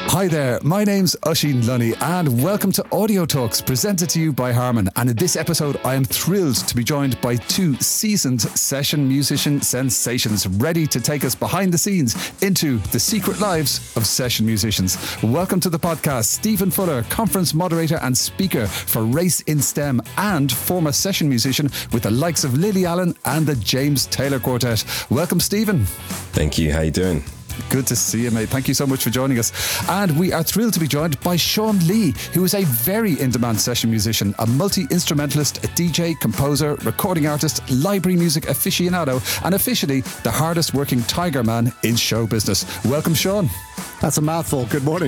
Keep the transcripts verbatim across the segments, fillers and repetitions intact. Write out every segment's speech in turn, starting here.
Hi there, my name's Oisín Lunny and welcome to Audio Talks presented to you by Harman. And in this episode I am thrilled to be joined by two seasoned session musician sensations ready to take us behind the scenes into the secret lives of session musicians. Welcome to the podcast, Stephen Fuller, conference moderator and speaker for Race in STEM and former session musician with the likes of Lily Allen and the James Taylor Quartet. Welcome, Stephen. Thank you, how you doing? Good to see you, mate. Thank you so much for joining us. And we are thrilled to be joined by Sean Lee, who is a very in-demand session musician, a multi-instrumentalist, a D J, composer, recording artist, library music aficionado, and officially the hardest working tiger man in show business. Welcome, Sean. That's a mouthful. Good morning.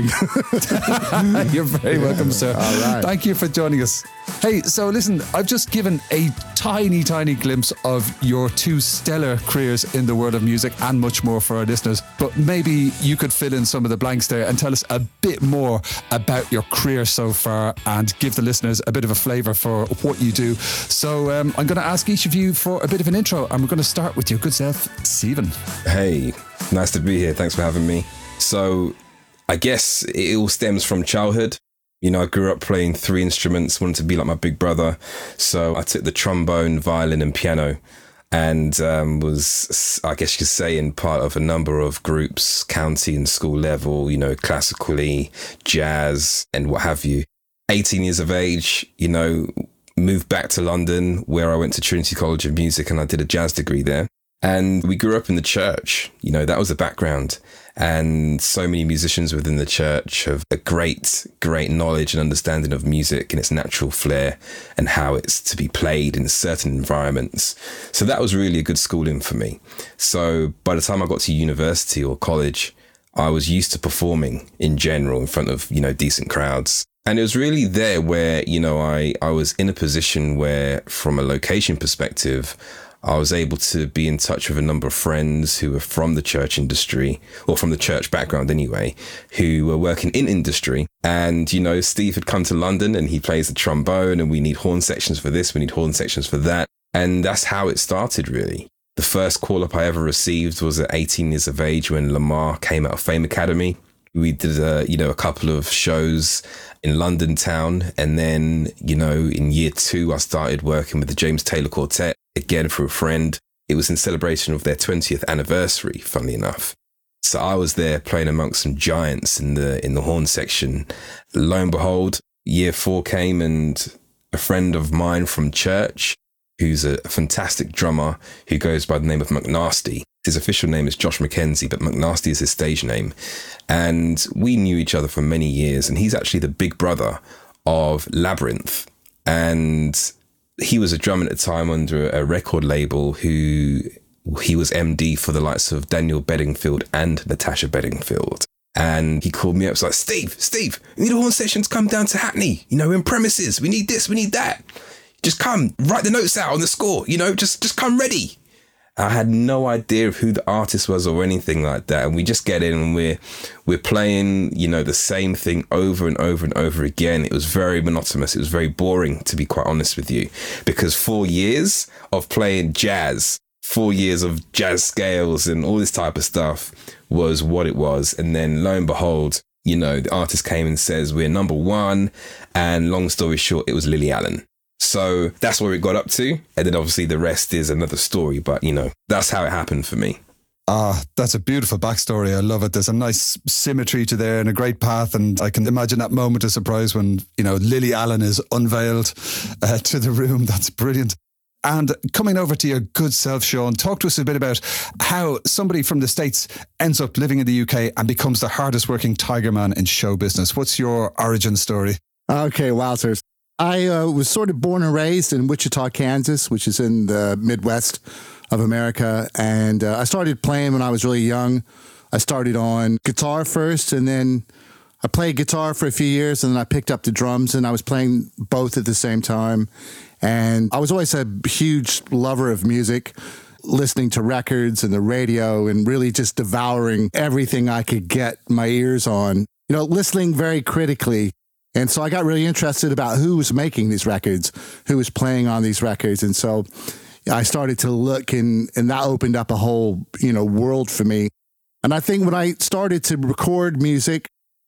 You're very welcome, sir. All right. Thank you for joining us. Hey, so listen, I've just given a tiny, tiny glimpse of your two stellar careers in the world of music and much more for our listeners. But maybe you could fill in some of the blanks there and tell us a bit more about your career so far and give the listeners a bit of a flavour for what you do. So um, I'm going to ask each of you for a bit of an intro, and we're going to start with your good self, Stephen. Hey, nice to be here. Thanks for having me. So I guess it all stems from childhood. You know, I grew up playing three instruments, wanted to be like my big brother. So I took the trombone, violin and piano and um, was, I guess you could say, in part of a number of groups, county and school level, you know, classically, jazz and what have you. eighteen years of age, you know, moved back to London where I went to Trinity College of Music and I did a jazz degree there. And we grew up in the church, you know, that was the background. And so many musicians within the church have a great, great knowledge and understanding of music and its natural flair and how it's to be played in certain environments. So that was really a good schooling for me. So by the time I got to university or college, I was used to performing in general in front of, you know, decent crowds. And it was really there where, you know, I, I was in a position where, from a location perspective, I was able to be in touch with a number of friends who were from the church industry, or from the church background anyway, who were working in industry. And, you know, Steve had come to London and he plays the trombone and we need horn sections for this, we need horn sections for that. And that's how it started, really. The first call up I ever received was at eighteen years of age when Lamar came out of Fame Academy. We did, a, you know, a couple of shows in London town. And then, you know, in year two, I started working with the James Taylor Quartet, again through a friend. It was in celebration of their twentieth anniversary, funnily enough. So I was there playing amongst some giants in the in the horn section. Lo and behold, year four came and a friend of mine from church, who's a fantastic drummer who goes by the name of McNasty. His official name is Josh McKenzie, but McNasty is his stage name. And we knew each other for many years. And he's actually the big brother of Labyrinth. And he was a drummer at the time under a record label who he was M D for the likes of Daniel Bedingfield and Natasha Bedingfield. And he called me up. It's like, Steve, Steve, we need a horn section to come down to Hackney. You know, in premises. We need this, we need that. Just come, write the notes out on the score. You know, just, just come ready. I had no idea of who the artist was or anything like that. And we just get in and we're, we're playing, you know, the same thing over and over and over again. It was very monotonous. It was very boring, to be quite honest with you, because four years of playing jazz, four years of jazz scales and all this type of stuff was what it was. And then lo and behold, you know, the artist came and says, we're number one. And long story short, it was Lily Allen. So that's where it got up to. And then obviously the rest is another story. But, you know, that's how it happened for me. Ah, that's a beautiful backstory. I love it. There's a nice symmetry to there and a great path. And I can imagine that moment of surprise when, you know, Lily Allen is unveiled uh, to the room. That's brilliant. And coming over to your good self, Sean, talk to us a bit about how somebody from the States ends up living in the U K and becomes the hardest working tiger man in show business. What's your origin story? Okay, wowzers. I uh, was sort of born and raised in Wichita, Kansas, which is in the Midwest of America. And uh, I started playing when I was really young. I started on guitar first, and then I played guitar for a few years, and then I picked up the drums, and I was playing both at the same time. And I was always a huge lover of music, listening to records and the radio and really just devouring everything I could get my ears on, you know, listening very critically. And so I got really interested about who was making these records, who was playing on these records. And so I started to look, and, and that opened up a whole, you know, world for me. And I think when I started to record music,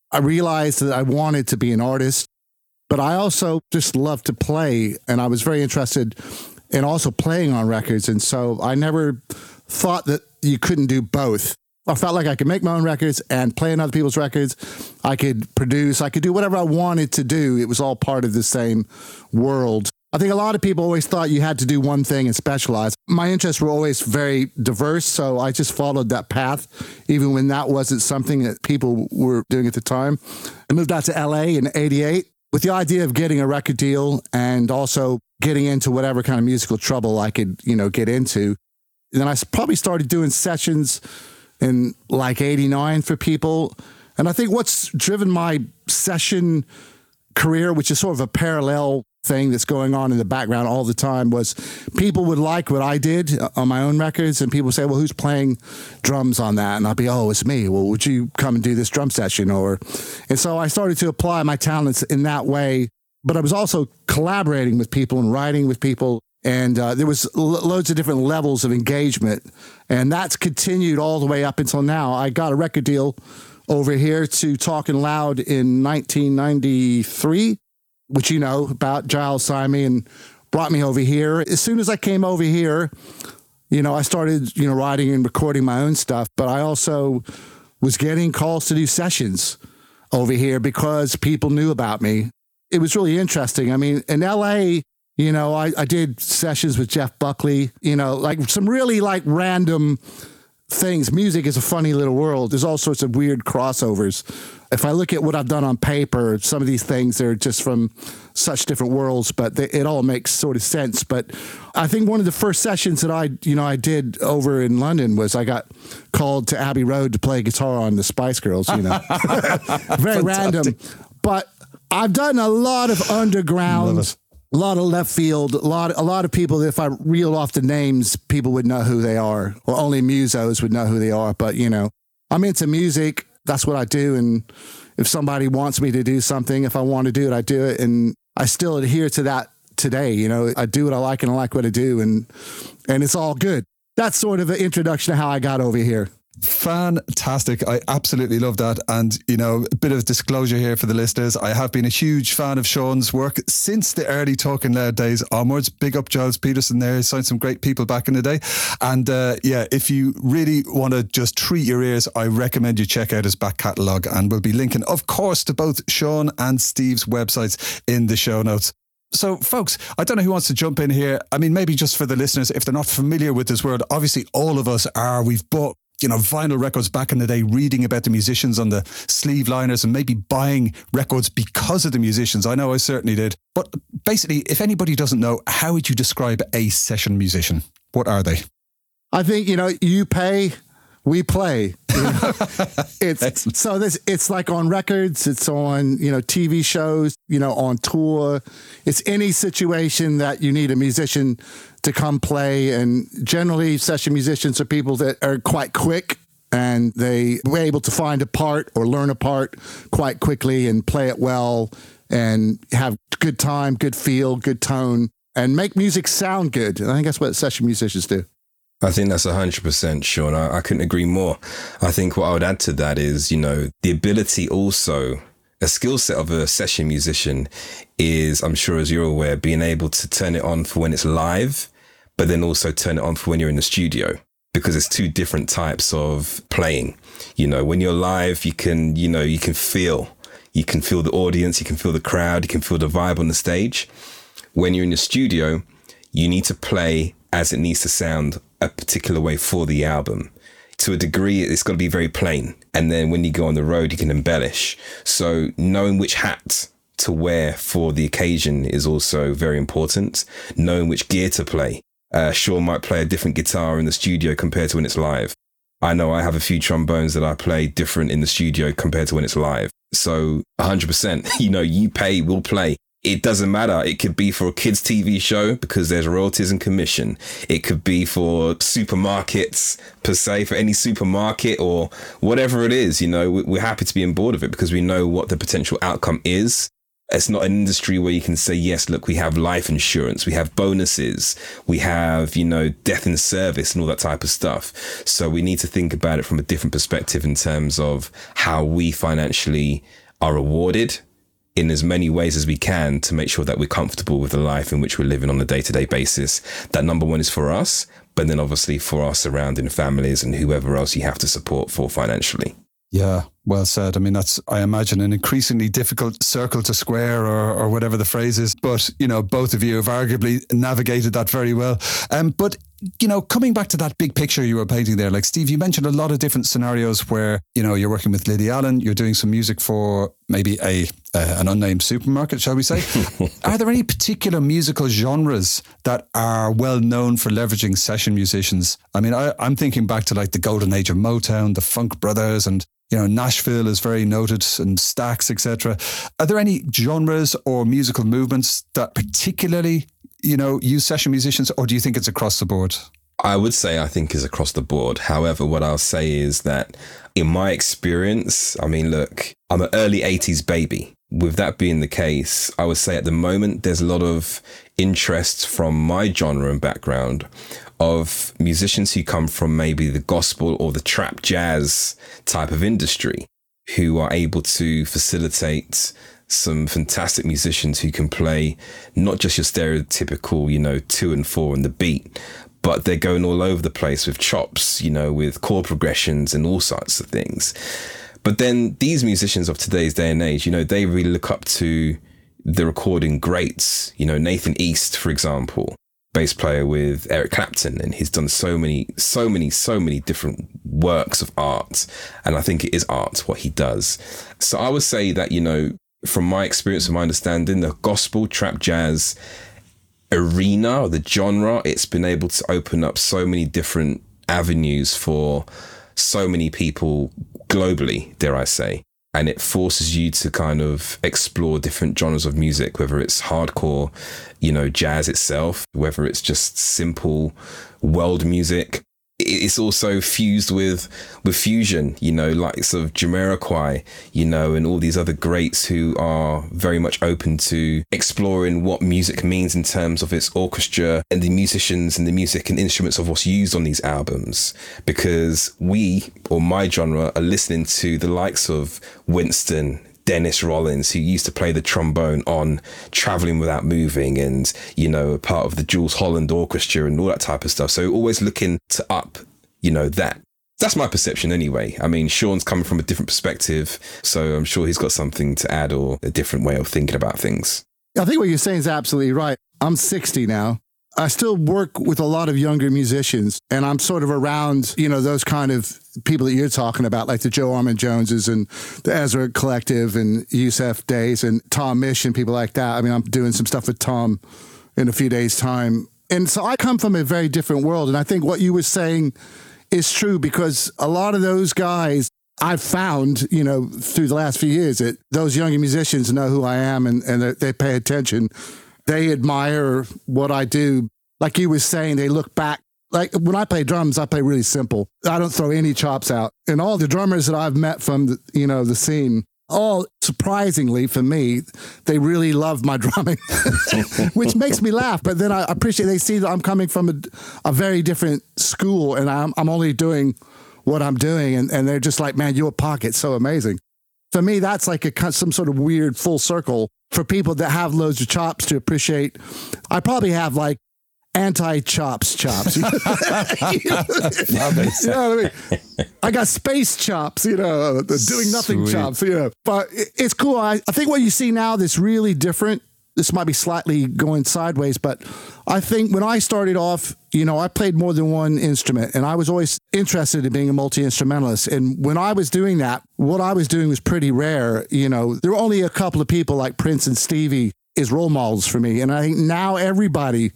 I realized that I wanted to be an artist, but I also just loved to play. And I was very interested in also playing on records. And so I never thought that you couldn't do both. I felt like I could make my own records and play on other people's records. I could produce, I could do whatever I wanted to do. It was all part of the same world. I think a lot of people always thought you had to do one thing and specialize. My interests were always very diverse, so I just followed that path, even when that wasn't something that people were doing at the time. I moved out to L A in eighty-eight with the idea of getting a record deal and also getting into whatever kind of musical trouble I could, you know, get into. And then I probably started doing sessions in like eighty-nine for people. And I think what's driven my session career, which is sort of a parallel thing that's going on in the background all the time, was people would like what I did on my own records, and people would say, well, who's playing drums on that? And I'd be, oh, it's me. Well, would you come and do this drum session? Or, and so I started to apply my talents in that way, but I was also collaborating with people and writing with people. And uh, there was lo- loads of different levels of engagement, and that's continued all the way up until now. I got a record deal over here to Talking Loud in nineteen ninety-three, which you know about. Giles signed me and brought me over here. As soon as I came over here, you know, I started, you know, writing and recording my own stuff, but I also was getting calls to do sessions over here because people knew about me. It was really interesting. I mean, in L A, you know, I, I did sessions with Jeff Buckley, you know, like some really like random things. Music is a funny little world. There's all sorts of weird crossovers. If I look at what I've done on paper, some of these things, they're just from such different worlds, but they, it all makes sort of sense. But I think one of the first sessions that I, you know, I did over in London was I got called to Abbey Road to play guitar on the Spice Girls, you know. Very random. But I've done a lot of underground, a lot of left field, a lot, a lot of people that if I reeled off the names, people would know who they are, or only musos would know who they are. But, you know, I'm into music. That's what I do. And if somebody wants me to do something, if I want to do it, I do it. And I still adhere to that today. You know, I do what I like and I like what I do. And, and it's all good. That's sort of an introduction to how I got over here. Fantastic. I absolutely love that. And, you know, a bit of disclosure here for the listeners. I have been a huge fan of Sean's work since the early Talking Loud days onwards. Big up Giles Peterson there. Signed some great people back in the day. And uh, yeah, if you really want to just treat your ears, I recommend you check out his back catalogue. And we'll be linking, of course, to both Sean and Steve's websites in the show notes. So, folks, I don't know who wants to jump in here. I mean, maybe just for the listeners, if they're not familiar with this world, obviously all of us are. We've bought, you know, vinyl records back in the day, reading about the musicians on the sleeve liners and maybe buying records because of the musicians. I know I certainly did. But basically, if anybody doesn't know, how would you describe a session musician? What are they? I think, you know, you pay, we play. You know? It's so this. It's like on records. It's on, you know, T V shows. You know, on tour. It's any situation that you need a musician to come play. And generally, session musicians are people that are quite quick and they were able to find a part or learn a part quite quickly and play it well and have good time, good feel, good tone, and make music sound good. And I think that's what session musicians do. I think that's one hundred percent, Sean. I, I couldn't agree more. I think what I would add to that is, you know, the ability also, a skill set of a session musician is, I'm sure as you're aware, being able to turn it on for when it's live, but then also turn it on for when you're in the studio, because it's two different types of playing. You know, when you're live, you can, you know, you can feel, you can feel the audience, you can feel the crowd, you can feel the vibe on the stage. When you're in the studio, you need to play as it needs to sound a particular way for the album. To a degree, it's got to be very plain. And then when you go on the road, you can embellish. So knowing which hat to wear for the occasion is also very important. Knowing which gear to play. Uh, Sean might play a different guitar in the studio compared to when it's live. I know I have a few trombones that I play different in the studio compared to when it's live. So one hundred percent, you know, you pay, we'll play. It doesn't matter. It could be for a kids' T V show because there's royalties and commission. It could be for supermarkets per se, for any supermarket or whatever it is. You know, we're happy to be on board of it because we know what the potential outcome is. It's not an industry where you can say, yes, look, we have life insurance, we have bonuses, we have, you know, death in service and all that type of stuff. So we need to think about it from a different perspective in terms of how we financially are rewarded in as many ways as we can to make sure that we're comfortable with the life in which we're living on a day-to-day basis. That number one is for us, but then obviously for our surrounding families and whoever else you have to support for financially. Yeah, well said. I mean, that's, I imagine, an increasingly difficult circle to square, or, or whatever the phrase is. But, you know, both of you have arguably navigated that very well. Um, but, you know, coming back to that big picture you were painting there, like Steve, you mentioned a lot of different scenarios where, you know, you're working with Lily Allen, you're doing some music for maybe a uh, an unnamed supermarket, shall we say? Are there any particular musical genres that are well known for leveraging session musicians? I mean, I, I'm thinking back to like the golden age of Motown, the Funk Brothers, and you know, Nashville is very noted, and Stax, et cetera. Are there any genres or musical movements that particularly, you know, use session musicians, or do you think it's across the board? I would say I think is across the board. However, what I'll say is that in my experience, I mean, look, I'm an early eighties baby. With that being the case, I would say at the moment, there's a lot of interest from my genre and background of musicians who come from maybe the gospel or the trap jazz type of industry, who are able to facilitate some fantastic musicians who can play not just your stereotypical, you know, two and four and the beat, but they're going all over the place with chops, you know, with chord progressions and all sorts of things. But then these musicians of today's day and age, you know, they really look up to the recording greats, you know, Nathan East, for example, bass player with Eric Clapton, and he's done so many, so many, so many different works of art. And I think it is art, what he does. So I would say that, you know, from my experience and my understanding, the gospel, trap, jazz arena, or the genre, it's been able to open up so many different avenues for so many people globally, dare I say. And it forces you to kind of explore different genres of music, whether it's hardcore, you know, jazz itself, whether it's just simple world music. It's also fused with with fusion, you know, like sort of Jamiroquai, you know, and all these other greats who are very much open to exploring what music means in terms of its orchestra and the musicians and the music and instruments of what's used on these albums. Because we, or my genre, are listening to the likes of Winston, Dennis Rollins, who used to play the trombone on Traveling Without Moving, and, you know, a part of the Jules Holland Orchestra and all that type of stuff. So always looking to up, you know, that. That's my perception anyway. I mean, Sean's coming from a different perspective, so I'm sure he's got something to add or a different way of thinking about things. I think what you're saying is absolutely right. I'm sixty now. I still work with a lot of younger musicians, and I'm sort of around, you know, those kind of people that you're talking about, like the Joe Armand Joneses and the Ezra Collective and Yusef Days and Tom Misch and people like that. I mean, I'm doing some stuff with Tom in a few days' time. And so I come from a very different world. And I think what you were saying is true, because a lot of those guys I've found, you know, through the last few years, that those younger musicians know who I am, and, and they pay attention. They admire what I do. Like you were saying, they look back. Like when I play drums, I play really simple. I don't throw any chops out. And all the drummers that I've met from, the, you know, the scene, all surprisingly for me, they really love my drumming, which makes me laugh. But then I appreciate they see that I'm coming from a, a very different school, and I'm, I'm only doing what I'm doing. And, and they're just like, man, your pocket's so amazing. For me, that's like a some sort of weird full circle for people that have loads of chops to appreciate. I probably have like anti-chops chops. You know, you know what I mean? I got space chops, you know, the doing nothing Sweet. chops, you know. But it's cool. I, I think what you see now that's really different, this might be slightly going sideways, but I think when I started off, you know, I played more than one instrument, and I was always interested in being a multi-instrumentalist. And when I was doing that, what I was doing was pretty rare. You know, there were only a couple of people like Prince and Stevie as role models for me. And I think now everybody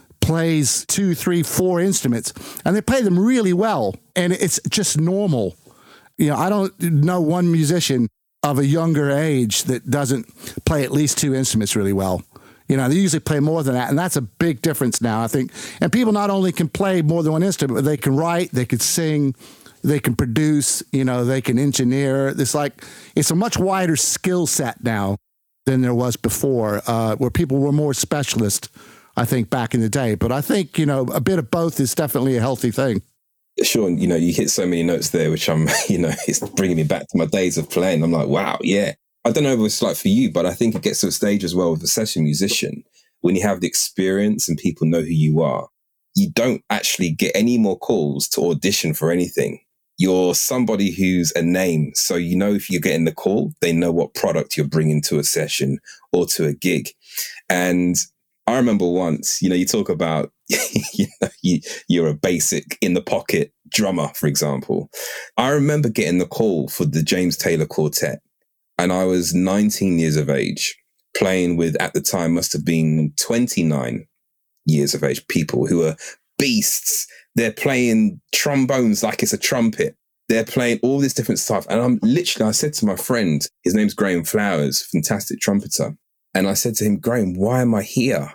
plays two, three, four instruments, and they play them really well. And it's just normal. You know, I don't know one musician of a younger age that doesn't play at least two instruments really well. You know, they usually play more than that, and that's a big difference now, I think. And people not only can play more than one instrument, but they can write, they can sing, they can produce, you know, they can engineer. It's like, it's a much wider skill set now. than there was before, uh, where people were more specialist, I think, back in the day. But I think, you know, a bit of both is definitely a healthy thing. Sean, you know, you hit so many notes there, which I'm, you know, it's bringing me back to my days of playing. I'm like, wow, yeah. I don't know what it's like for you, but I think it gets to a stage as well with a session musician, when you have the experience and people know who you are, you don't actually get any more calls to audition for anything. You're somebody who's a name. So, you know, if you're getting the call, they know what product you're bringing to a session or to a gig. And I remember once, you know, you talk about, you know, you, you're a basic in the pocket drummer, for example. I remember getting the call for the James Taylor Quartet, and I was nineteen years of age, playing with, at the time, must have been twenty-nine years of age people who are beasts. They're playing trombones like it's a trumpet. They're playing all this different stuff. And I'm literally, I said to my friend, his name's Graham Flowers, fantastic trumpeter. And I said to him, Graham, why am I here?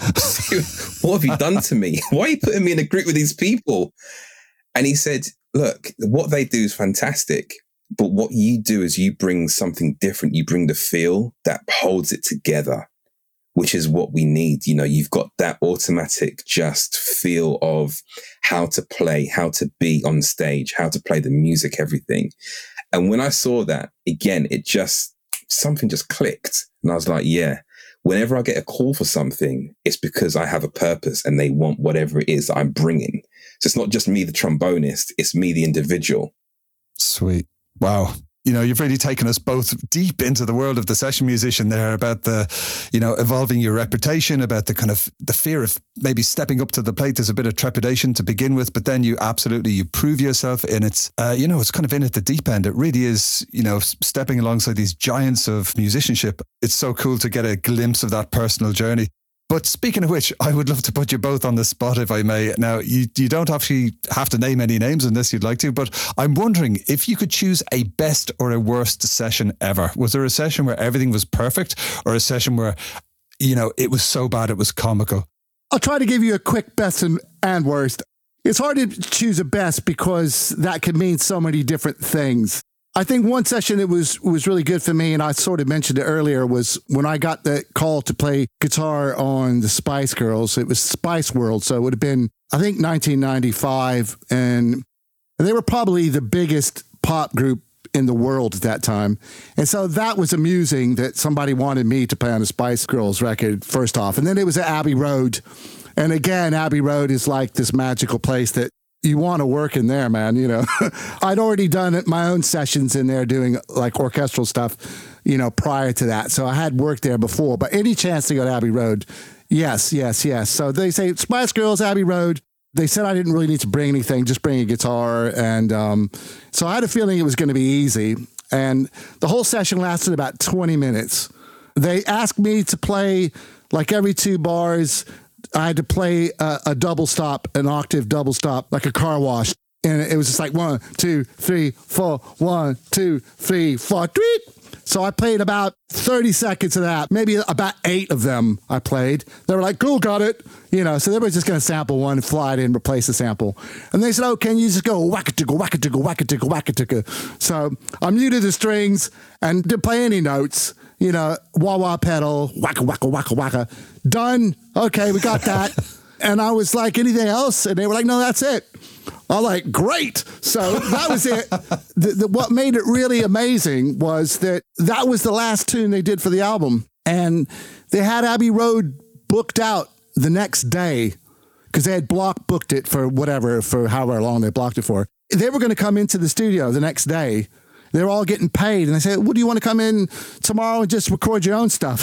What have you done to me? Why are you putting me in a group with these people? And he said, look, what they do is fantastic. But what you do is you bring something different. You bring the feel that holds it together, which is what we need. You know, you've got that automatic just feel of how to play, how to be on stage, how to play the music, everything. And when I saw that, again, it just, something just clicked. And I was like, yeah, whenever I get a call for something, it's because I have a purpose and they want whatever it is that I'm bringing. So it's not just me, the trombonist, it's me, the individual. Sweet. Wow. You know, you've really taken us both deep into the world of the session musician there, about the, you know, evolving your reputation, about the kind of the fear of maybe stepping up to the plate. There's a bit of trepidation to begin with, but then you absolutely, you prove yourself, and it's, uh, you know, it's kind of in at the deep end. It really is, you know, stepping alongside these giants of musicianship. It's so cool to get a glimpse of that personal journey. But speaking of which, I would love to put you both on the spot, if I may. Now, you, you don't actually have to name any names unless you'd like to, but I'm wondering if you could choose a best or a worst session ever. Was there a session where everything was perfect, or a session where, you know, it was so bad it was comical? I'll try to give you a quick best and, and worst. It's hard to choose a best because that could mean so many different things. I think one session that was was really good for me, and I sort of mentioned it earlier, was when I got the call to play guitar on the Spice Girls. It was Spice World, so it would have been, I think, nineteen ninety-five, and they were probably the biggest pop group in the world at that time. And so that was amusing that somebody wanted me to play on a Spice Girls record, first off. And then it was at Abbey Road. And again, Abbey Road is like this magical place that you want to work in there, man. You know, I'd already done my own sessions in there doing like orchestral stuff, you know, prior to that. So I had worked there before, but any chance to go to Abbey Road, yes, yes, yes. So they say Spice Girls, Abbey Road. They said I didn't really need to bring anything, just bring a guitar. And um, so I had a feeling it was going to be easy. And the whole session lasted about twenty minutes. They asked me to play like every two bars. I had to play a, a double stop, an octave double stop, like a car wash. And it was just like one, two, three, four, one, two, three, four, tweet. So I played about thirty seconds of that, maybe about eight of them I played. They were like, cool, got it. You know, so they were just going to sample one, fly it in, replace the sample. And they said, oh, can you just go whack-a-tickle, whack-a-tickle, whack-a-tickle, whack-a-tickle. So I'm new to the strings and didn't play any notes. You know, wah-wah pedal, wacka, wacka, wacka, wacka. Done. Okay, we got that. And I was like, anything else? And they were like, no, that's it. I'm like, great. So that was it. The, the, what made it really amazing was that that was the last tune they did for the album. And they had Abbey Road booked out the next day because they had block booked it for whatever, for however long they blocked it for. They were going to come into the studio the next day. They were all getting paid. And they said, well, do you want to come in tomorrow and just record your own stuff?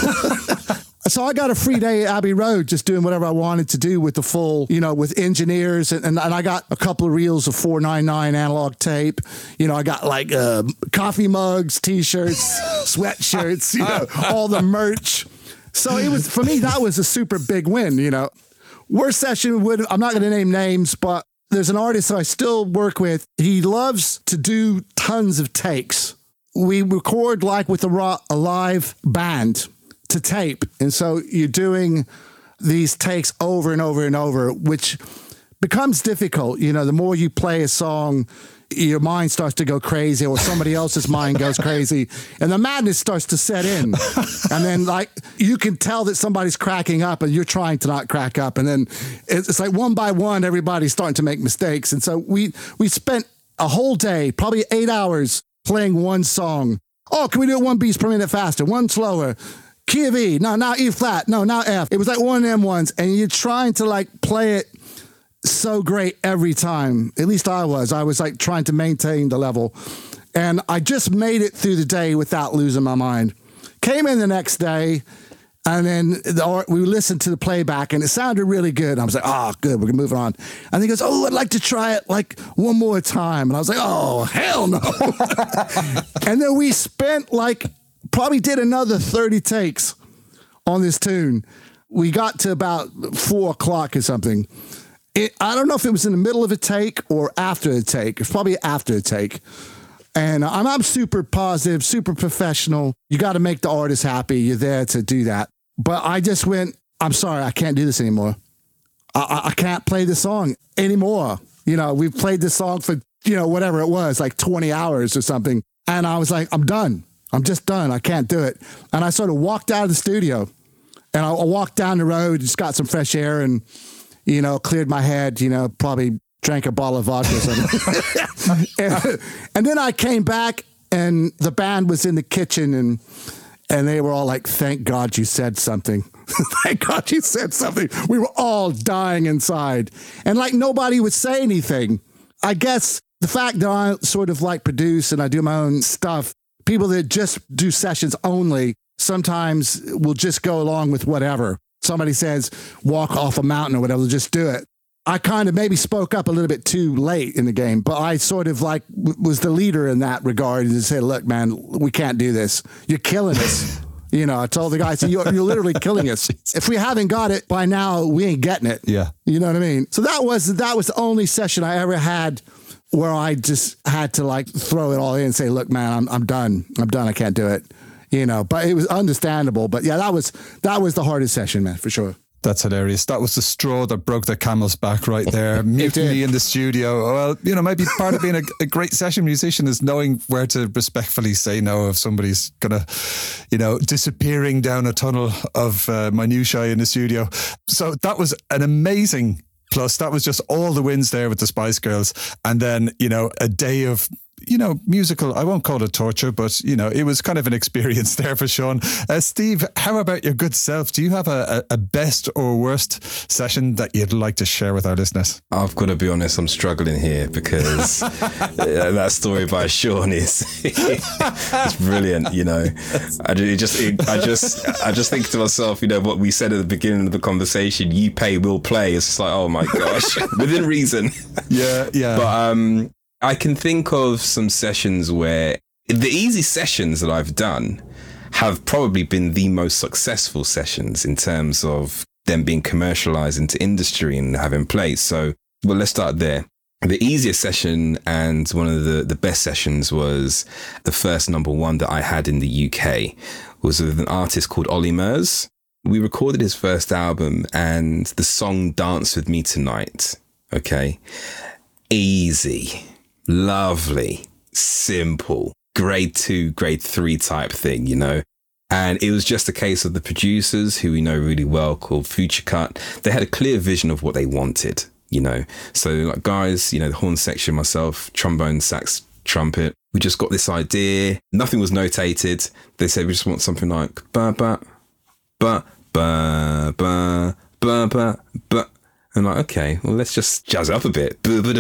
So I got a free day at Abbey Road just doing whatever I wanted to do with the full, you know, with engineers. And, and, and I got a couple of reels of four ninety-nine analog tape. You know, I got like uh, coffee mugs, T-shirts, sweatshirts, you know, all the merch. So it was, for me, that was a super big win, you know. Worst session would, I'm not going to name names, but there's an artist I still work with. He loves to do tons of takes. We record like with a, raw, a live band to tape. And so you're doing these takes over and over and over, which becomes difficult. You know, the more you play a song, your mind starts to go crazy, or somebody else's mind goes crazy, and the madness starts to set in. And then, like, you can tell that somebody's cracking up, and you're trying to not crack up. And then it's, it's like one by one, everybody's starting to make mistakes. And so we we spent a whole day, probably eight hours, playing one song. Oh, can we do it one beats per minute faster, one slower? Key of E, no, now E flat, no, now F. It was like one of them ones, and you're trying to like play it so great every time. At least I was. I was like trying to maintain the level. And I just made it through the day without losing my mind. Came in the next day, and then the, we listened to the playback, and it sounded really good. I was like, oh, good, we're moving on. And he goes, oh, I'd like to try it like one more time. And I was like, oh, hell no. And then we spent like, probably did another thirty takes on this tune. We got to about four o'clock or something. It, I don't know if it was in the middle of a take or after a take. It's probably after a take. And I'm, I'm super positive, super professional. You got to make the artist happy. You're there to do that. But I just went, I'm sorry, I can't do this anymore. I, I, I can't play the song anymore. You know, we've played this song for, you know, whatever it was, like twenty hours or something. And I was like, I'm done. I'm just done. I can't do it. And I sort of walked out of the studio, and I, I walked down the road, just got some fresh air, and you know, cleared my head, you know, probably drank a bottle of vodka or something. and, and then I came back, and the band was in the kitchen, and and they were all like, thank God you said something. Thank God you said something. We were all dying inside. And like nobody would say anything. I guess the fact that I sort of like produce and I do my own stuff, people that just do sessions only sometimes will just go along with whatever. Somebody says, walk off a mountain or whatever, just do it. I kind of maybe spoke up a little bit too late in the game, but I sort of like w- was the leader in that regard and said, look, man, we can't do this. You're killing us. You know, I told the guy, I said, you're, you're literally killing us. If we haven't got it by now, we ain't getting it. Yeah. You know what I mean? So that was, that was the only session I ever had where I just had to like throw it all in and say, look, man, I'm, I'm done. I'm done. I can't do it. You know, but it was understandable. But yeah, that was that was the hardest session, man, for sure. That's hilarious. That was the straw that broke the camel's back right there. Mutiny in the studio. Well, you know, maybe part of being a, a great session musician is knowing where to respectfully say no if somebody's going to, you know, disappearing down a tunnel of uh, minutiae in the studio. So that was an amazing plus. That was just all the wins there with the Spice Girls. And then, you know, a day of, you know, musical, I won't call it torture, but, you know, it was kind of an experience there for Sean. Uh, Steve, how about your good self? Do you have a, a, a best or worst session that you'd like to share with our listeners? I've got to be honest, I'm struggling here because that story by Sean is it's brilliant, you know. I just, it, I just, I just think to myself, you know, what we said at the beginning of the conversation, you pay, we'll play. It's just like, oh my gosh, within reason. Yeah, yeah. But, um, I can think of some sessions where the easy sessions that I've done have probably been the most successful sessions in terms of them being commercialized into industry and having played. So, well, let's start there. The easiest session and one of the, the best sessions was the first number one that I had in the U K was with an artist called Ollie Murs. We recorded his first album and the song Dance With Me Tonight. Okay. Easy. Lovely, simple, grade two, grade three type thing, you know. And it was just a case of the producers who we know really well called Future Cut. They had a clear vision of what they wanted, you know. So like guys, you know, the horn section, myself, trombone, sax, trumpet, we just got this idea. Nothing was notated. They said we just want something like ba ba ba ba ba ba ba ba. I'm like, okay, well, let's just jazz up a bit.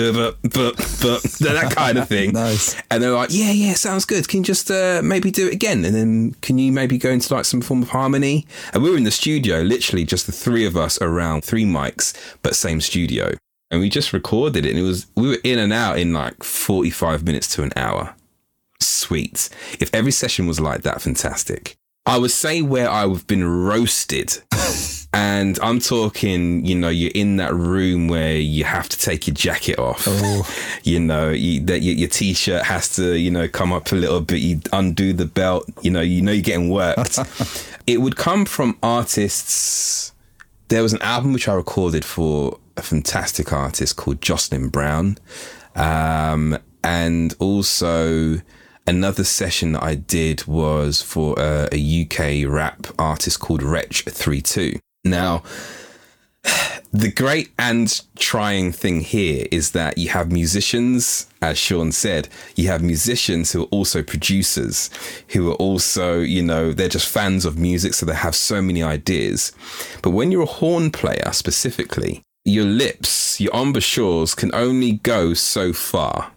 That kind of thing. Nice. And they're like, yeah, yeah, sounds good. Can you just uh, maybe do it again? And then can you maybe go into like some form of harmony? And we were in the studio, literally just the three of us around three mics, but same studio. And we just recorded it. And it was, we were in and out in like forty-five minutes to an hour. Sweet. If every session was like that, fantastic. I would say where I've been roasted. And I'm talking, you know, you're in that room where you have to take your jacket off. Oh. You know, you, that your, your t-shirt has to, you know, come up a little bit. You undo the belt. You know, you know you're getting worked. It would come from artists. There was an album which I recorded for a fantastic artist called Jocelyn Brown. Um, and also another session that I did was for a, a U K rap artist called Wretch thirty-two. Now, the great and trying thing here is that you have musicians, as Sean said, you have musicians who are also producers, who are also, you know, they're just fans of music, so they have so many ideas. But when you're a horn player specifically, your lips, your embouchures can only go so far.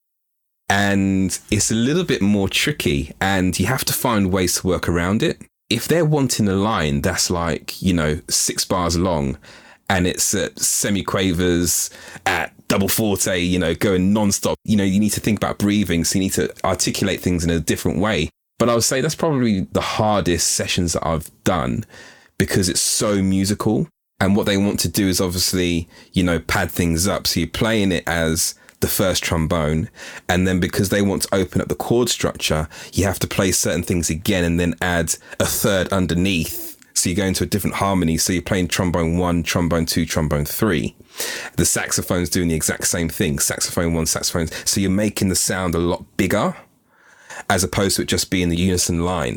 And it's a little bit more tricky, and you have to find ways to work around it. If they're wanting a line that's like, you know, six bars long, and it's at semi-quavers, at double forte, you know, going non-stop, you know, you need to think about breathing, so you need to articulate things in a different way. But I would say that's probably the hardest sessions that I've done, because it's so musical. And what they want to do is obviously, you know, pad things up. So you're playing it as the first trombone, and then because they want to open up the chord structure, you have to play certain things again and then add a third underneath. So you go into a different harmony. So you're playing trombone one, trombone two, trombone three. The saxophone's doing the exact same thing. Saxophone one, saxophone. So you're making the sound a lot bigger, as opposed to it just being the unison line.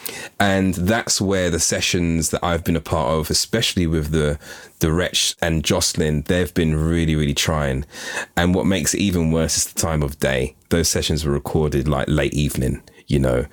And that's where the sessions that I've been a part of, especially with the the Wretch and Jocelyn, they've been really, really trying. And what makes it even worse is the time of day. Those sessions were recorded like late evening, you know,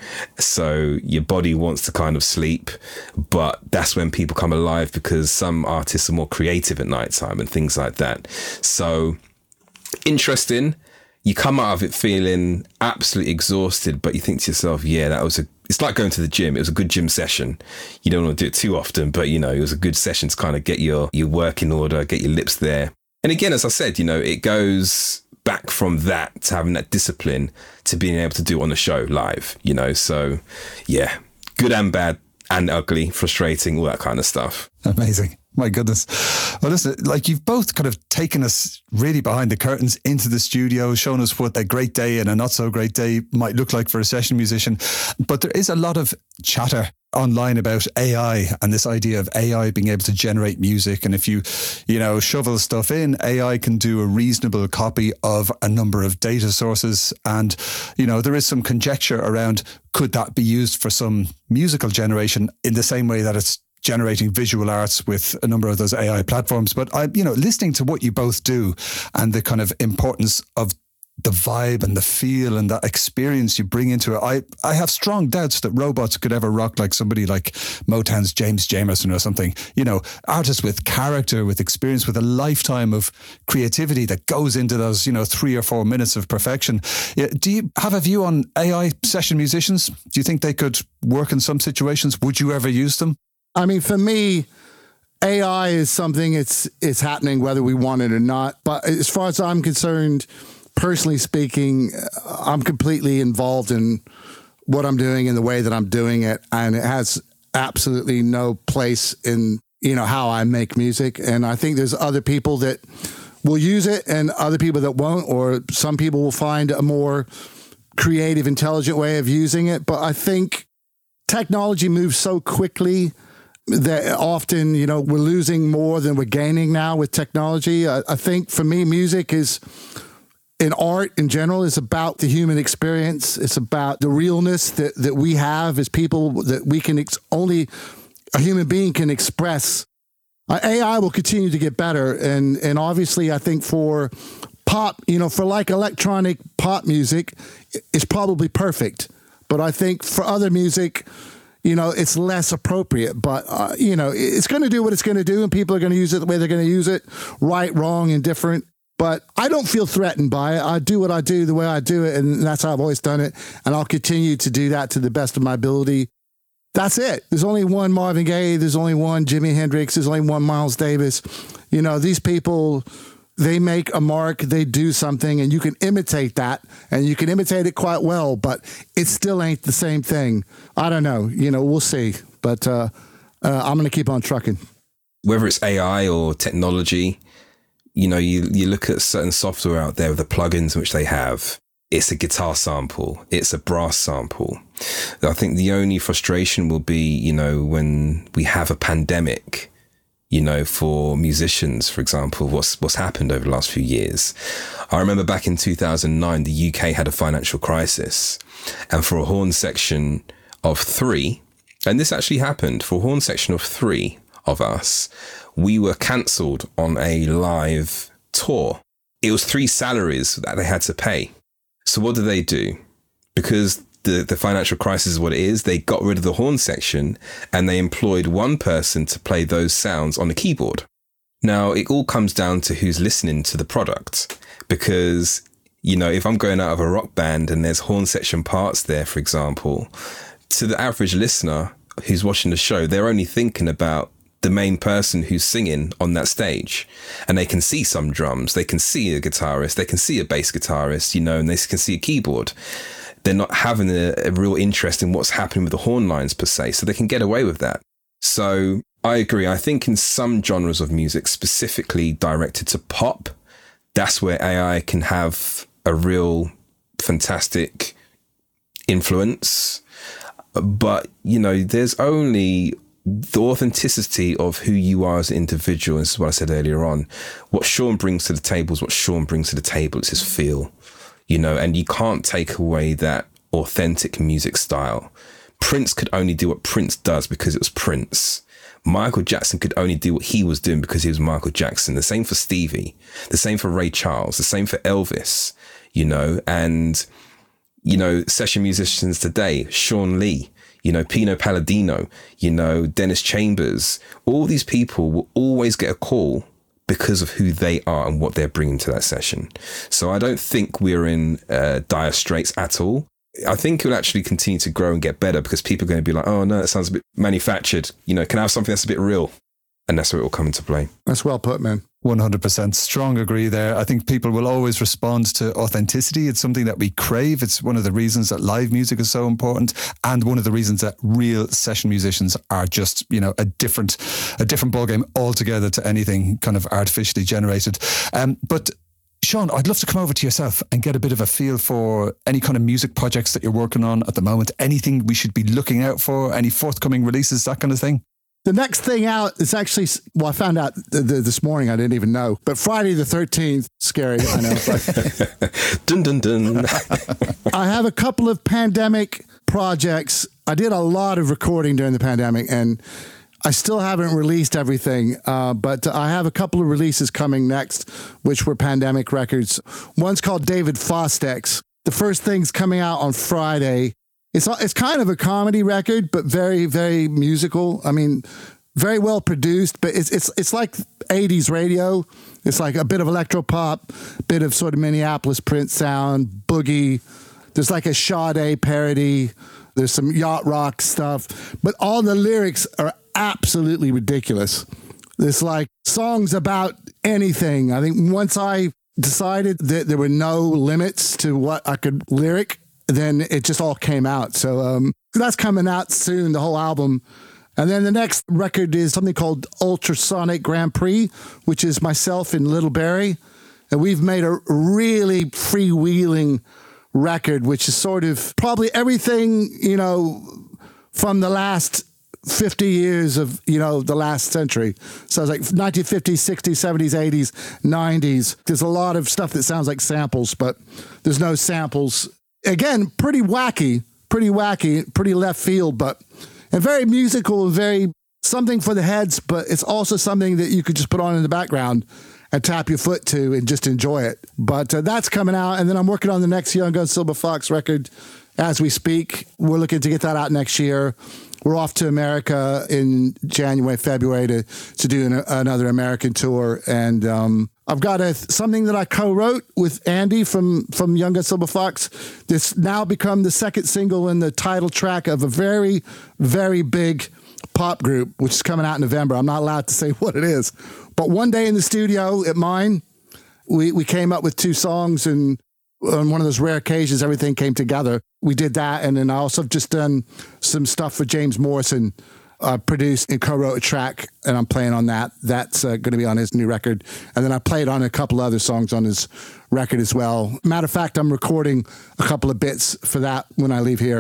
so your body wants to kind of sleep, but that's when people come alive, because some artists are more creative at nighttime and things like that. So interesting. You come out of it feeling absolutely exhausted, but you think to yourself, yeah, that was a, it's like going to the gym. It was a good gym session. You don't want to do it too often, but you know, it was a good session to kind of get your, your work in order, get your lips there. And again, as I said, you know, it goes back from that to having that discipline to being able to do it on the show live, you know? So yeah, good and bad and ugly, frustrating, all that kind of stuff. Amazing. My goodness. Well, listen, like you've both kind of taken us really behind the curtains into the studio, shown us what a great day and a not so great day might look like for a session musician. But there is a lot of chatter online about A I and this idea of A I being able to generate music. And if you, you know, shovel stuff in, A I can do a reasonable copy of a number of data sources. And, you know, there is some conjecture around, could that be used for some musical generation in the same way that it's generating visual arts with a number of those A I platforms. But I, you know, listening to what you both do and the kind of importance of the vibe and the feel and that experience you bring into it, I, I have strong doubts that robots could ever rock like somebody like Motown's James Jamerson or something. You know, artists with character, with experience, with a lifetime of creativity that goes into those, you know, three or four minutes of perfection. Yeah, do you have a view on A I session musicians? Do you think they could work in some situations? Would you ever use them? I mean, for me, A I is something, it's it's happening whether we want it or not. But as far as I'm concerned, personally speaking, I'm completely involved in what I'm doing and the way that I'm doing it. And it has absolutely no place in, you know, how I make music. And I think there's other people that will use it and other people that won't, or some people will find a more creative, intelligent way of using it. But I think technology moves so quickly that often, you know, we're losing more than we're gaining now with technology. I, I think for me, music is, in art in general, is about the human experience. It's about the realness that, that we have as people, that we can ex- only a human being can express. Uh, A I will continue to get better. And, and obviously, I think for pop, you know, for like electronic pop music, it's probably perfect. But I think for other music, you know, it's less appropriate, but, uh, you know, it's going to do what it's going to do, and people are going to use it the way they're going to use it, right, wrong, indifferent. But I don't feel threatened by it. I do what I do the way I do it, and that's how I've always done it, and I'll continue to do that to the best of my ability. That's it. There's only one Marvin Gaye. There's only one Jimi Hendrix. There's only one Miles Davis. You know, these people, they make a mark, they do something, and you can imitate that, and you can imitate it quite well, but it still ain't the same thing. I don't know. You know, we'll see. But uh, uh, I'm going to keep on trucking. Whether it's A I or technology, you know, you, you look at certain software out there with the plugins which they have. It's a guitar sample. It's a brass sample. I think the only frustration will be, you know, when we have a pandemic, you know, for musicians, for example, what's what's happened over the last few years. I remember back in two thousand nine, the U K had a financial crisis, and for a horn section of three, and this actually happened, for a horn section of three of us, we were cancelled on a live tour. It was three salaries that they had to pay. So what did they do? Because the, the financial crisis is what it is, they got rid of the horn section and they employed one person to play those sounds on the keyboard. Now, it all comes down to who's listening to the product, because, you know, if I'm going out of a rock band and there's horn section parts there, for example, to the average listener who's watching the show, they're only thinking about the main person who's singing on that stage, and they can see some drums, they can see a guitarist, they can see a bass guitarist, you know, and they can see a keyboard. They're not having a, a real interest in what's happening with the horn lines per se, so they can get away with that. So I agree. I think in some genres of music, specifically directed to pop, that's where A I can have a real fantastic influence. But, you know, there's only the authenticity of who you are as an individual. This is what I said earlier on. What Sean brings to the table is what Sean brings to the table. It's his feel, you know, and you can't take away that authentic music style. Prince could only do what Prince does because it was Prince. Michael Jackson could only do what he was doing because he was Michael Jackson. The same for Stevie, the same for Ray Charles, the same for Elvis, you know, and, you know, session musicians today, Sean Lee, you know, Pino Palladino, you know, Dennis Chambers, all these people will always get a call because of who they are and what they're bringing to that session. So I don't think we're in uh, dire straits at all. I think it will actually continue to grow and get better because people are going to be like, oh no, that sounds a bit manufactured. You know, can I have something that's a bit real? And that's where it will come into play. That's well put, man. one hundred percent strong agree there. I think people will always respond to authenticity. It's something that we crave. It's one of the reasons that live music is so important, and one of the reasons that real session musicians are just, you know, a different, a different ballgame altogether to anything kind of artificially generated. Um, but Sean, I'd love to come over to yourself and get a bit of a feel for any kind of music projects that you're working on at the moment. Anything we should be looking out for? Any forthcoming releases? That kind of thing. The next thing out is actually, well, I found out th- th- this morning, I didn't even know, but Friday the thirteenth, scary, I know. But dun, dun, dun. I have a couple of pandemic projects. I did a lot of recording during the pandemic, and I still haven't released everything, uh, but I have a couple of releases coming next, which were pandemic records. One's called David Fostex. The first thing's coming out on Friday. It's it's kind of a comedy record, but very, very musical. I mean, very well produced, but it's it's it's like eighties radio. It's like a bit of electro pop, bit of sort of Minneapolis Prince sound, boogie. There's like a Sade parody. There's some yacht rock stuff, but all the lyrics are absolutely ridiculous. There's like songs about anything. I think once I decided that there were no limits to what I could lyric, then it just all came out. So um, that's coming out soon, the whole album. And then the next record is something called Ultrasonic Grand Prix, which is myself and Little Barry. And we've made a really freewheeling record, which is sort of probably everything, you know, from the last fifty years of, you know, the last century. So it's like nineteen fifties, sixties, seventies, eighties, nineties. There's a lot of stuff that sounds like samples, but there's no samples. Again, pretty wacky, pretty wacky, pretty left field, but and very musical, very something for the heads, but it's also something that you could just put on in the background and tap your foot to and just enjoy it. But uh, that's coming out. And then I'm working on the next Young Gun Silver Fox record as we speak. We're looking to get that out next year. We're off to America in January, February to, to do an, another American tour. And um, I've got a, something that I co-wrote with Andy from, from Young Gun Silver Fox. That's now become the second single and the title track of a very, very big pop group, which is coming out in November. I'm not allowed to say what it is. But one day in the studio at mine, we, we came up with two songs, and on one of those rare occasions, everything came together. We did that, and then I also have just done some stuff for James Morrison. I produced and co-wrote a track, and I'm playing on that. That's uh, going to be on his new record. And then I played on a couple other songs on his record as well. Matter of fact, I'm recording a couple of bits for that when I leave here.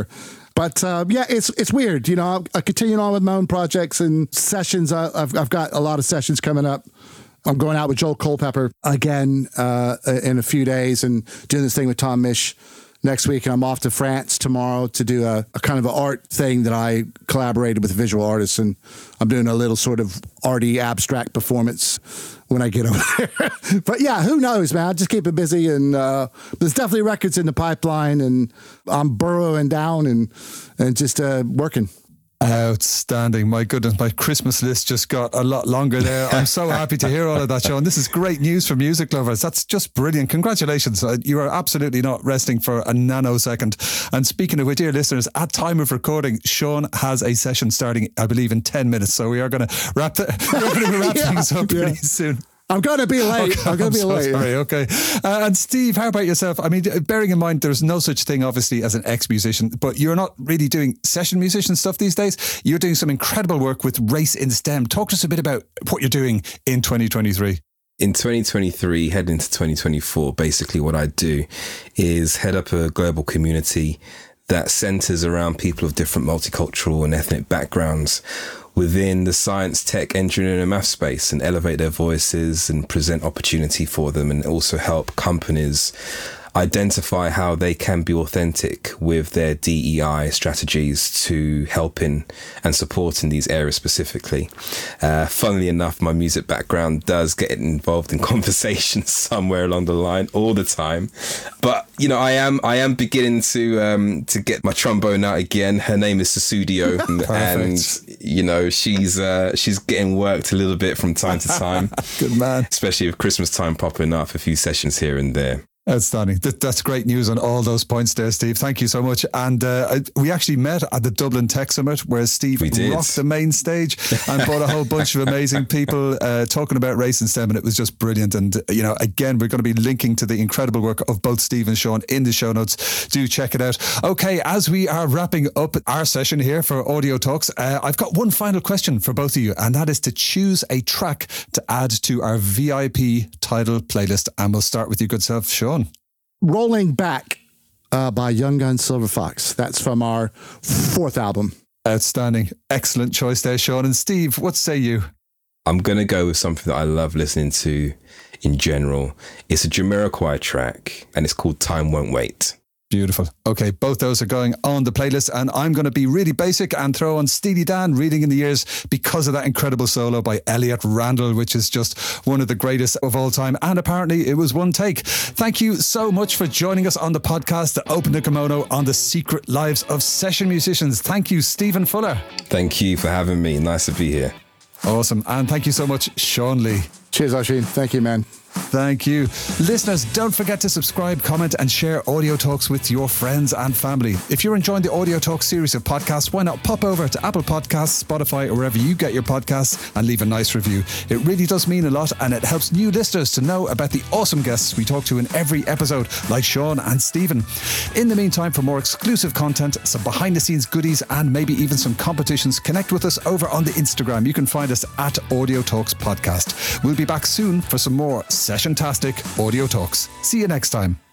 But uh, yeah, it's it's weird. You know, I continue on with my own projects and sessions. I, I've I've got a lot of sessions coming up. I'm going out with Joel Culpepper again uh, in a few days and doing this thing with Tom Misch next week. And I'm off to France tomorrow to do a, a kind of an art thing that I collaborated with visual artists. And I'm doing a little sort of arty abstract performance when I get over there. But yeah, who knows, man? I'll just keep it busy. And uh, there's definitely records in the pipeline. And I'm burrowing down and, and just uh, working. Outstanding. My goodness, my Christmas list just got a lot longer there. I'm so happy to hear all of that, Sean. This is great news for music lovers. That's just brilliant. Congratulations. You are absolutely not resting for a nanosecond. And speaking of which, dear listeners, at time of recording, Sean has a session starting, I believe, in ten minutes. So we are going to wrap, the, we're going to wrap yeah, things up pretty yeah. soon. I'm going to be late. Okay, I'm going to be so late. Sorry, okay. Uh, and Steve, how about yourself? I mean, bearing in mind there's no such thing, obviously, as an ex-musician, but you're not really doing session musician stuff these days. You're doing some incredible work with Race in STEM. Talk to us a bit about what you're doing in twenty twenty-three. In twenty twenty-three, heading into twenty twenty-four, basically what I do is head up a global community that centers around people of different multicultural and ethnic backgrounds within the science, tech, engineering and math space, and elevate their voices and present opportunity for them, and also help companies identify how they can be authentic with their D E I strategies to helping and supporting these areas specifically. Uh, funnily enough, my music background does get involved in conversations somewhere along the line all the time. But, you know, I am I am beginning to um, to get my trombone out again. Her name is Susudio, and, you know, she's uh, she's getting worked a little bit from time to time. Good man. Especially with Christmas time popping up, a few sessions here and there. Outstanding. That, that's great news on all those points there, Steve. Thank you so much. And uh, we actually met at the Dublin Tech Summit where Steve rocked the main stage and brought a whole bunch of amazing people uh, talking about race and STEM, and it was just brilliant. And, you know, again, we're going to be linking to the incredible work of both Steve and Sean in the show notes. Do check it out. Okay, as we are wrapping up our session here for Audio Talks, uh, I've got one final question for both of you, and that is to choose a track to add to our V I P title playlist. And we'll start with you, good self, Sean. Rolling Back uh, by Young Gun Silver Fox. That's from our fourth album. Outstanding. Excellent choice there, Sean. And Steve, what say you? I'm going to go with something that I love listening to in general. It's a Jamiroquai track and it's called Time Won't Wait. Beautiful. Okay, both those are going on the playlist, and I'm going to be really basic and throw on Steely Dan, Reading in the Years, because of that incredible solo by Elliot Randall, which is just one of the greatest of all time. And apparently it was one take. Thank you so much for joining us on the podcast to open the kimono on the secret lives of session musicians. Thank you, Stephen Fuller. Thank you for having me. Nice to be here. Awesome. And thank you so much, Sean Lee. Cheers, Oisin. Thank you, man. Thank you. Listeners, don't forget to subscribe, comment and share Audio Talks with your friends and family. If you're enjoying the Audio Talks series of podcasts, why not pop over to Apple Podcasts, Spotify or wherever you get your podcasts and leave a nice review. It really does mean a lot, and it helps new listeners to know about the awesome guests we talk to in every episode, like Sean and Stephen. In the meantime, for more exclusive content, some behind the scenes goodies and maybe even some competitions, connect with us over on the Instagram. You can find us at Audio Talks Podcast. We'll be back soon for some more session-tastic Audio Talks. See you next time.